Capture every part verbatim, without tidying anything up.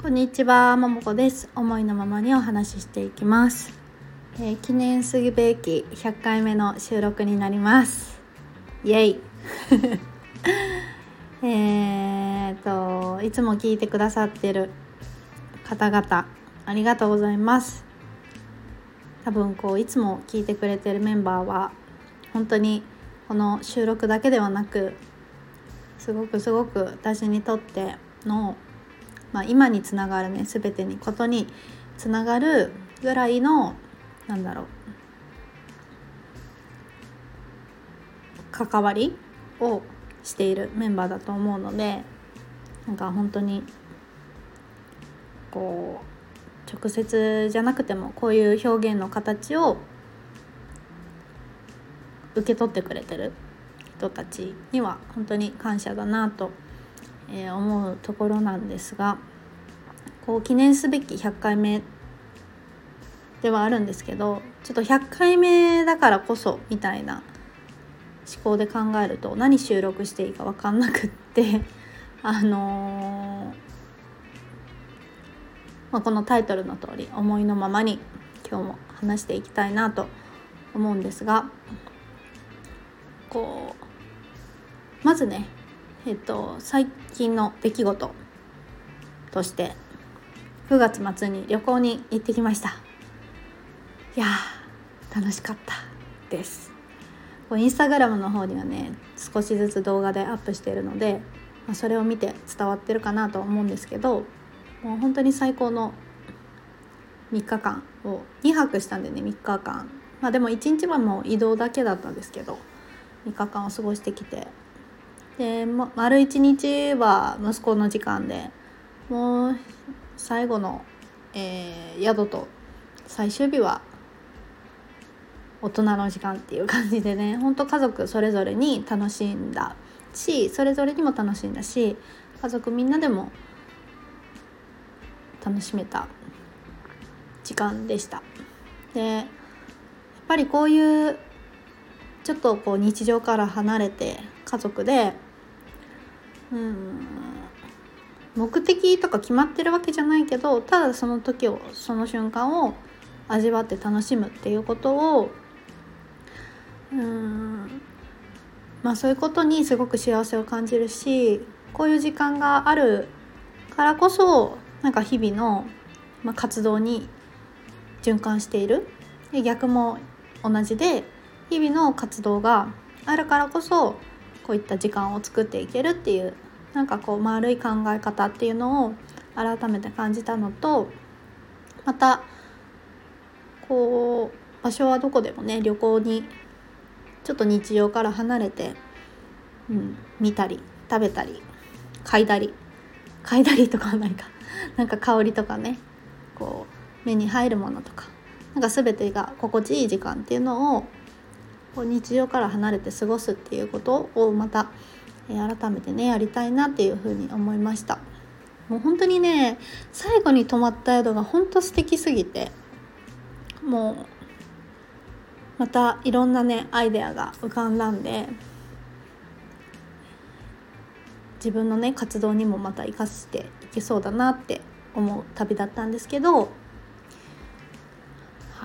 こんにちは、ももこです。思いのままにお話ししていきます。えー、記念すべきひゃっかいめの収録になります。イエイえーといつも聞いてくださってる方々ありがとうございます。多分こういつも聞いてくれてるメンバーは本当にこの収録だけではなくすごくすごく私にとってのまあ、今につながるね全てにことにつながるぐらいのなんだろう関わりをしているメンバーだと思うので、なんか本当にこう直接じゃなくてもこういう表現の形を受け取ってくれてる人たちには本当に感謝だなとえー、思うところなんですが、こう記念すべきひゃっかいめではあるんですけど、ちょっとひゃっかいめだからこそみたいな思考で考えると何収録していいか分かんなくってあのーまあ、このタイトルの通り思いのままに今日も話していきたいなと思うんですが、こうまずねえっと、最近の出来事としてくがつ末に旅行に行ってきました。いやー楽しかったです。インスタグラムの方にはね少しずつ動画でアップしているので、まあ、それを見て伝わってるかなと思うんですけど、もう本当に最高のみっかかんをにはくしたんでねみっかかん、まあでもいちにちはもう移動だけだったんですけどみっかかんを過ごしてきて、で丸一日は息子の時間で、もう最後の、えー、宿と最終日は大人の時間っていう感じでね、本当家族それぞれに楽しんだし、それぞれにも楽しんだし、家族みんなでも楽しめた時間でした。でやっぱりこういうちょっとこう日常から離れて家族でうん目的とか決まってるわけじゃないけど、ただその時をその瞬間を味わって楽しむっていうことをうんまあそういうことにすごく幸せを感じるし、こういう時間があるからこそなんか日々の、まあ、活動に循環している。で逆も同じで、日々の活動があるからこそこういった時間を作っていけるっていう、なんかこう丸い考え方っていうのを改めて感じたのと、またこう場所はどこでもね旅行にちょっと日常から離れて、うん、見たり食べたり嗅いだり嗅いだりとかはないかなんか香りとかね、こう目に入るものとか、なんか全てが心地いい時間っていうのをこう日常から離れて過ごすっていうことをまた改めてねやりたいなっていうふうに思いました。もう本当にね最後に泊まった宿が本当素敵すぎて、もうまたいろんなねアイデアが浮かんだんで、自分のね活動にもまた生かしていけそうだなって思う旅だったんですけど、はい、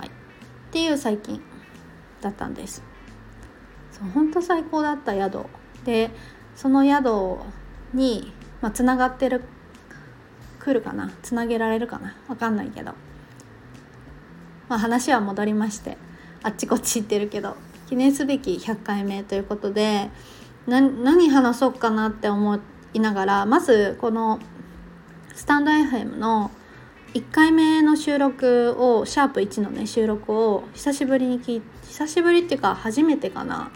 っていう最近だったんです。そう本当最高だった宿で、その宿に、まあ、つながってる来るかなつなげられるかな分かんないけど、まあ、話は戻りまして、あっちこっち行ってるけど記念すべきひゃっかいめということでな何話そうかなって思いながら、まずこのスタンド エフエム のいっかいめの収録をシャープいちのね収録を久しぶりに聞い久しぶりっていうか初めてかな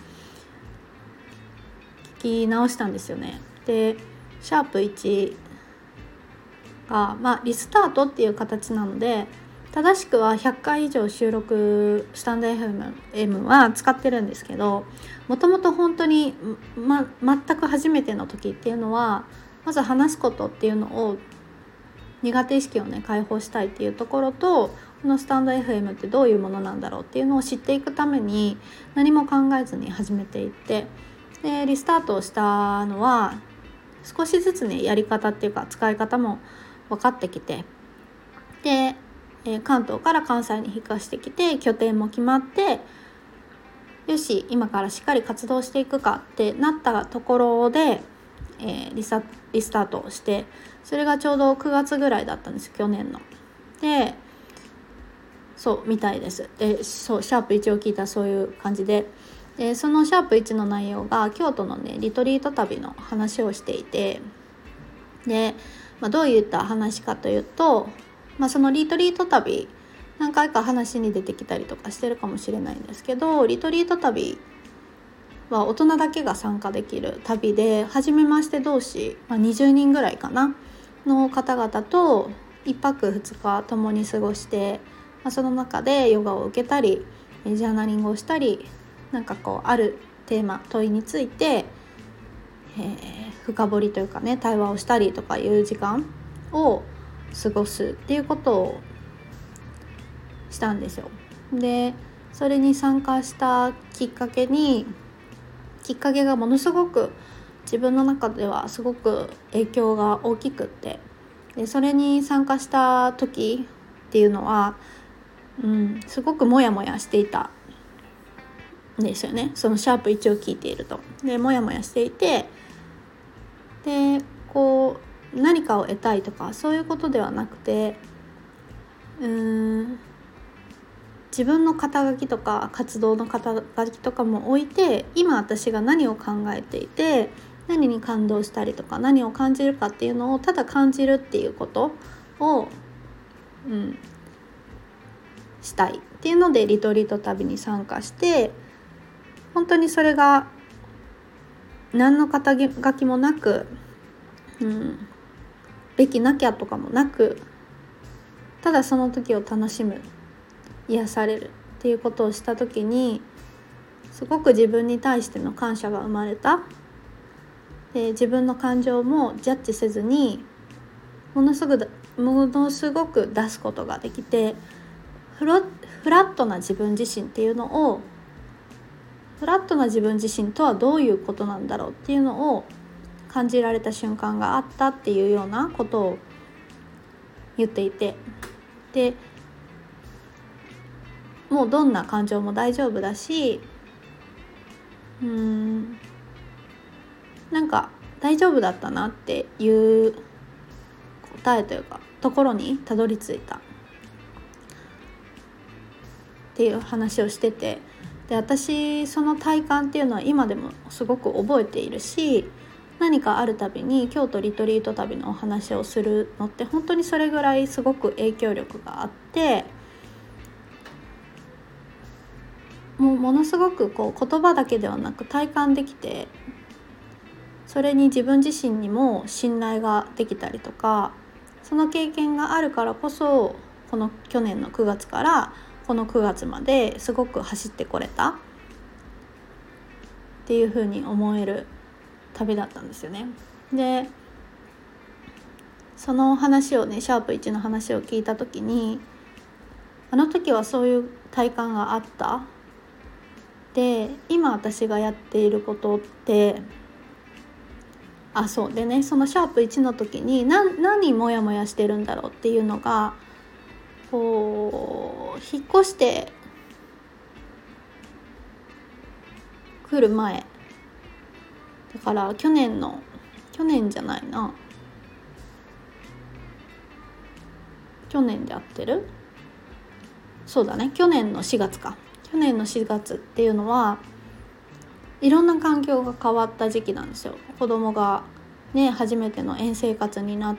聞き直したんですよね。でシャープいちが、まあ、リスタートっていう形なので、正しくはひゃっかい以上収録スタンド エフエム は使ってるんですけど、もともと本当に、ま、全く初めての時っていうのはまず話すことっていうのを苦手意識をね解放したいっていうところと、このスタンド エフエム ってどういうものなんだろうっていうのを知っていくために何も考えずに始めていって、でリスタートをしたのは少しずつねやり方っていうか使い方も分かってきて、で、えー、関東から関西に引っ越してきて拠点も決まって、よし今からしっかり活動していくかってなったところで、えー、リサリスタートをして、それがちょうどくがつぐらいだったんです、去年の。でそうみたいです。でそうシャープいちを聞いたらそういう感じで、でそのシャープいちの内容が京都のねリトリート旅の話をしていて、で、まあ、どういった話かというと、まあ、そのリトリート旅何回か話に出てきたりとかしてるかもしれないんですけど、リトリート旅は大人だけが参加できる旅で、初めまして同士、まあ、にじゅうにんぐらいかなの方々といっぱくふつか共に過ごして、まあ、その中でヨガを受けたりジャーナリングをしたり、なんかこうあるテーマ問いについて、えー、深掘りというかね対話をしたりとかいう時間を過ごすっていうことをしたんですよ。でそれに参加したきっかけにきっかけがものすごく自分の中ではすごく影響が大きくって、でそれに参加した時っていうのは、うん、すごくモヤモヤしていたんですよね。そのシャープいちを聞いていると、でモヤモヤしていて、でこう何かを得たいとかそういうことではなくて、うーん自分の肩書きとか活動の肩書きとかも置いて、今私が何を考えていて何に感動したりとか何を感じるかっていうのをただ感じるっていうことを、うん、したいっていうのでリトリート旅に参加して、本当にそれが何の肩書きもなく、うん、べきなきゃとかもなく、ただその時を楽しむ、癒されるっていうことをした時に、すごく自分に対しての感謝が生まれた。で自分の感情もジャッジせずにものすごくものすごく出すことができて、フロフラットな自分自身っていうのをフラットな自分自身とはどういうことなんだろうっていうのを感じられた瞬間があったっていうようなことを言っていて、でもうどんな感情も大丈夫だし、うーんなんか大丈夫だったなっていう答えというかところにたどり着いたっていう話をしてて、で私その体感っていうのは今でもすごく覚えているし、何かあるたびに京都リトリート旅のお話をするのって本当にそれぐらいすごく影響力があって、もうものすごくこう言葉だけではなく体感できて、それに自分自身にも信頼ができたりとか、その経験があるからこそこの去年のくがつからこのくがつまですごく走ってこれたっていうふうに思える旅だったんですよね。でその話をねシャープいちの話を聞いた時に、あの時はそういう体感があった。で今私がやっていることって、あそうでねそのシャープいちの時に何何モヤモヤしてるんだろうっていうのが、こう引っ越してくる前だから、去年の去年じゃないな去年で合ってる？そうだね、去年のしがつか去年のしがつっていうのはいろんな環境が変わった時期なんですよ。子供がね初めての園生活になって、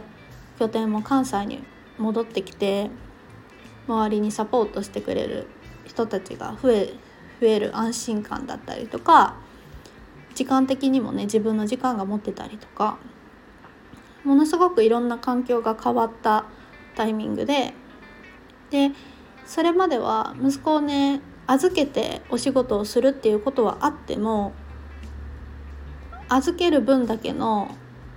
拠点も関西に戻ってきて、周りにサポートしてくれる人たちが増え増える安心感だったりとか、時間的にもね自分の時間が持ってたりとか、ものすごくいろんな環境が変わったタイミングで、でそれまでは息子をね預けてお仕事をするっていうことはあっても、預ける分だけの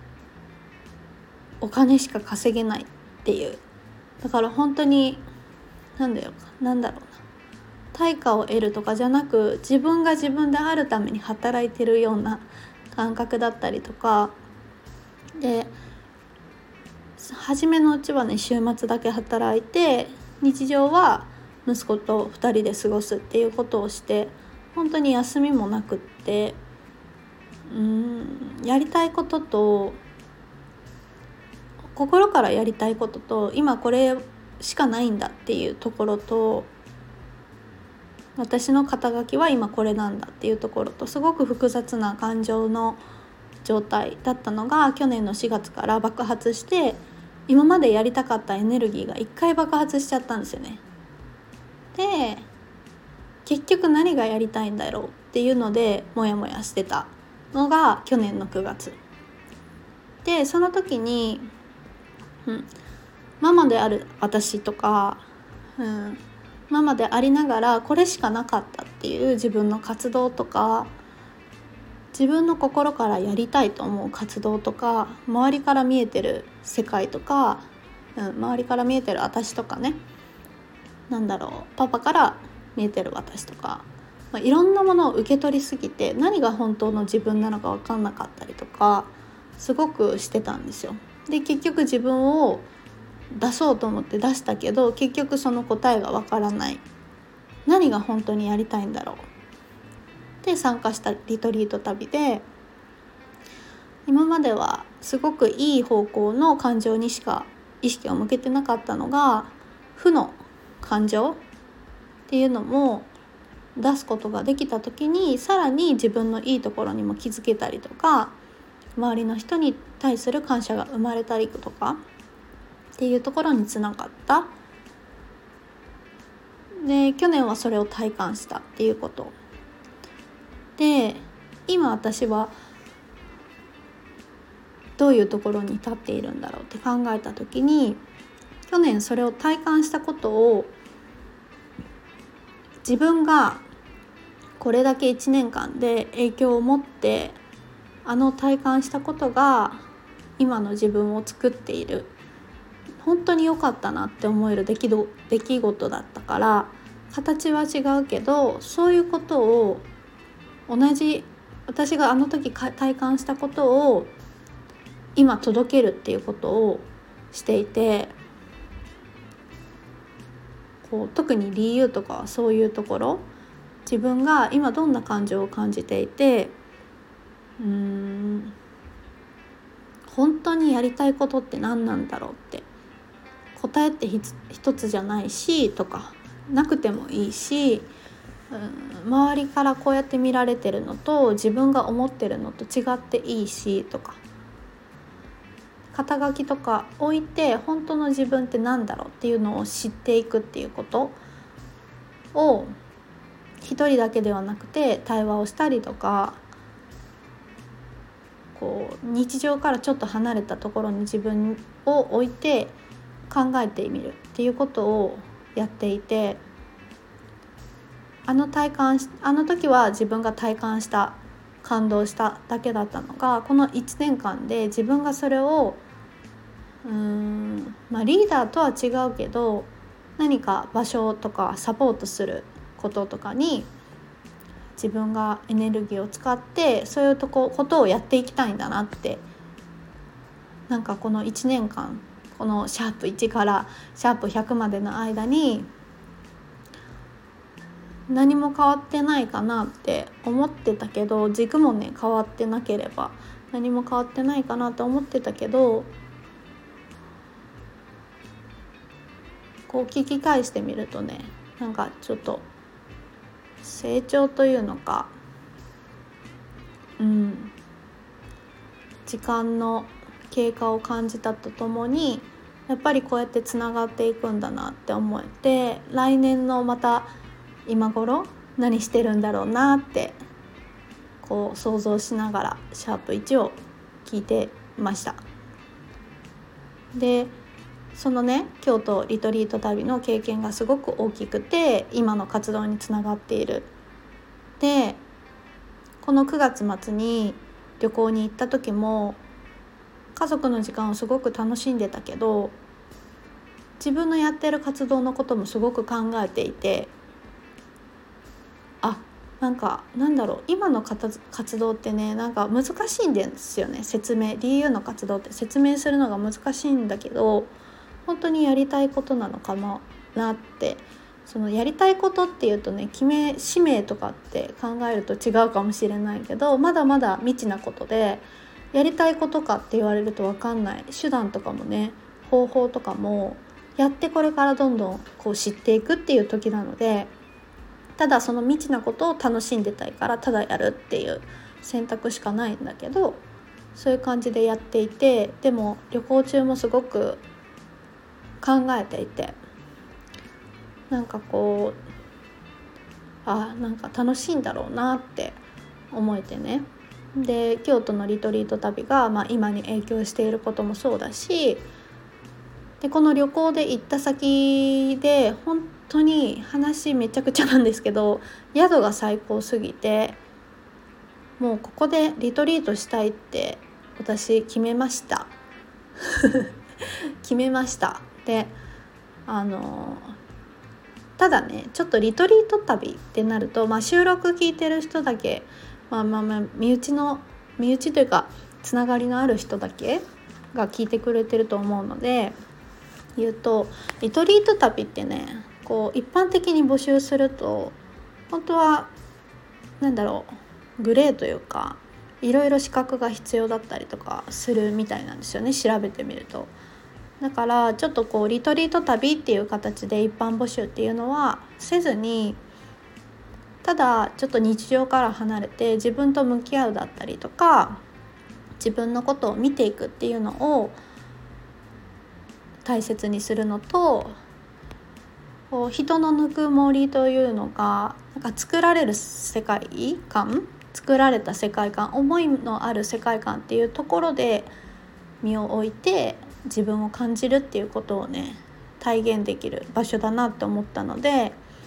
お金しか稼げないっていう、だから本当になんだよなんだろうな対価を得るとかじゃなく、自分が自分であるために働いてるような感覚だったりとかで、 初めのうちはね週末だけ働いて日常は息子とふたりで過ごすっていうことをして、本当に休みもなくって、うーんやりたいことと心からやりたいことと今これしかないんだっていうところと、私の肩書きは今これなんだっていうところと、すごく複雑な感情の状態だったのが去年のしがつから爆発して、今までやりたかったエネルギーが一回爆発しちゃったんですよね。で結局何がやりたいんだろうっていうのでモヤモヤしてたのが去年のくがつで、その時に、うん、ママである私とか、うん、ママでありながらこれしかなかったっていう自分の活動とか、自分の心からやりたいと思う活動とか、周りから見えてる世界とか、うん、周りから見えてる私とかね、なんだろうパパから見えてる私とか、まあ、いろんなものを受け取りすぎて何が本当の自分なのか分かんなかったりとかすごくしてたんですよ。で結局自分を出そうと思って出したけど、結局その答えが分からない、何が本当にやりたいんだろうで参加したリトリート旅で、今まではすごくいい方向の感情にしか意識を向けてなかったのが、負の感情っていうのも出すことができた時に、さらに自分のいいところにも気づけたりとか、周りの人に対する感謝が生まれたりとかっていうところにつながった。で去年はそれを体感したっていうことで、今私はどういうところに立っているんだろうって考えた時に、去年それを体感したことを、自分がこれだけいちねんかんで影響を持ってあの体感したことが今の自分を作っている、本当に良かったなって思える出来ど出来事だったから、形は違うけどそういうことを同じ私があの時体感したことを今届けるっていうことをしていて、こう特に理由とかはそういうところ、自分が今どんな感情を感じていて、うーん本当にやりたいことって何なんだろうって、答えって一つじゃないしとかなくてもいいし、うん、周りからこうやって見られてるのと自分が思ってるのと違っていいしとか、肩書きとか置いて本当の自分って何だろうっていうのを知っていくっていうことを、一人だけではなくて対話をしたりとか、こう日常からちょっと離れたところに自分を置いて考えてみるっていうことをやっていて、あの体感しあの時は自分が体感した感動しただけだったのが、このいちねんかんで自分がそれをうーん、まあ、リーダーとは違うけど何か場所とかサポートすることとかに自分がエネルギーを使ってそういうとこことをやっていきたいんだなって、なんかこのいちねんかん、このシャープいちからシャープひゃくまでの間に何も変わってないかなって思ってたけど、軸もね変わってなければ何も変わってないかなと思ってたけど、こう聞き返してみるとね、なんかちょっと成長というのか、うん時間の経過を感じたとともに、やっぱりこうやってつながっていくんだなって思えて、来年のまた今頃何してるんだろうなってこう想像しながらシャープいちを聞いてました。でそのね京都リトリート旅の経験がすごく大きくて今の活動につながっている。でこのくがつ末に旅行に行った時も家族の時間をすごく楽しんでたけど、自分のやってる活動のこともすごく考えていて、あなんかなんだろう今の活動ってねなんか難しいんですよね。説明 ディーユー の活動って説明するのが難しいんだけど、本当にやりたいことなのかもなって。そのやりたいことっていうとね決め使命とかって考えると違うかもしれないけど、まだまだ未知なことで、やりたいことかって言われると分かんない手段とかもね方法とかもやってこれからどんどんこう知っていくっていう時なので、ただその未知なことを楽しんでたいからただやるっていう選択しかないんだけど、そういう感じでやっていて、でも旅行中もすごく考えていて、なんかこうあなんか楽しいんだろうなって思えてね。で京都のリトリート旅が、まあ、今に影響していることもそうだし、でこの旅行で行った先で本当に話めちゃくちゃなんですけど、宿が最高すぎて、もうここでリトリートしたいって私決めました決めましたであのただねちょっとリトリート旅ってなると、まあ、収録聞いてる人だけ、まあまあまあ身内の身内というかつながりのある人だけが聞いてくれてると思うので言うと、リトリート旅ってねこう一般的に募集すると本当はなんだろうグレーというかいろいろ資格が必要だったりとかするみたいなんですよね、調べてみると。だからちょっとこうリトリート旅っていう形で一般募集っていうのはせずに、ただちょっと日常から離れて自分と向き合うだったりとか自分のことを見ていくっていうのを大切にするのと、こう人のぬくもりというのがなんか作られる世界観作られた世界観思いのある世界観っていうところで身を置いて自分を感じるっていうことをね体現できる場所だなって思ったので、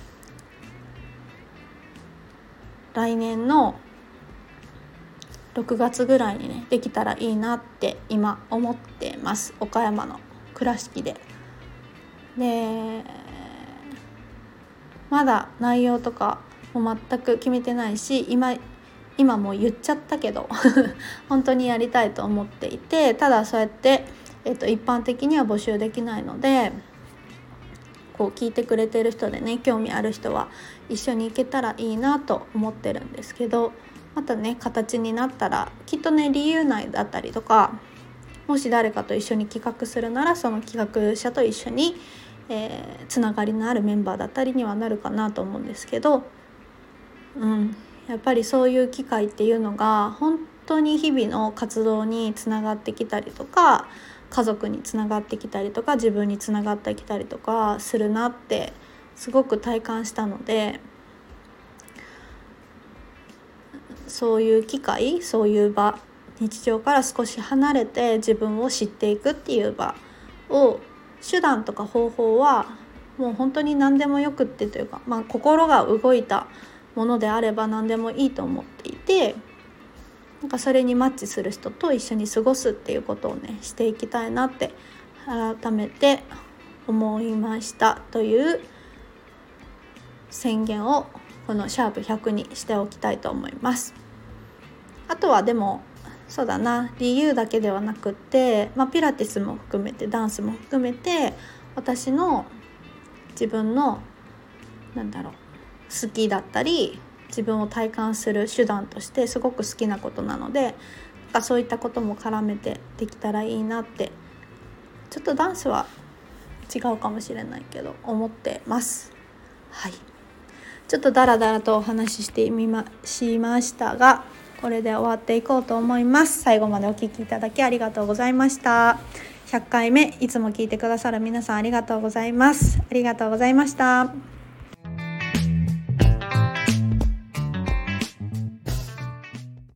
来年のろくがつぐらいにねできたらいいなって今思ってます。岡山の倉敷で。でまだ内容とかも全く決めてないし、今今もう言っちゃったけど本当にやりたいと思っていて、ただそうやって、えっと、一般的には募集できないので、こう聞いてくれてる人でね興味ある人は一緒に行けたらいいなと思ってるんですけど、またね形になったらきっとね理由内だったりとか、もし誰かと一緒に企画するならその企画者と一緒に、えー、つながりのあるメンバーだったりにはなるかなと思うんですけど、うんやっぱりそういう機会っていうのが本当に日々の活動につながってきたりとか、家族につながってきたりとか自分につながってきたりとかするなってすごく体感したので、そういう機会そういう場、日常から少し離れて自分を知っていくっていう場を、手段とか方法はもう本当に何でもよくってというか、まあ、心が動いたものであれば何でもいいと思っていて、なんかそれにマッチする人と一緒に過ごすっていうことをねしていきたいなって改めて思いましたという宣言をこのシャープひゃくにしておきたいと思います。あとはでもそうだな、理由だけではなくって、まあ、ピラティスも含めてダンスも含めて私の自分のなんだろう好きだったり自分を体感する手段としてすごく好きなことなので、なんかそういったことも絡めてできたらいいなって、ちょっとダンスは違うかもしれないけど思ってます。はい、ちょっとダラダラとお話ししてみましましたが、これで終わっていこうと思います。最後までお聞きいただきありがとうございました。ひゃっかいめいつも聞いてくださる皆さんありがとうございます。ありがとうございました。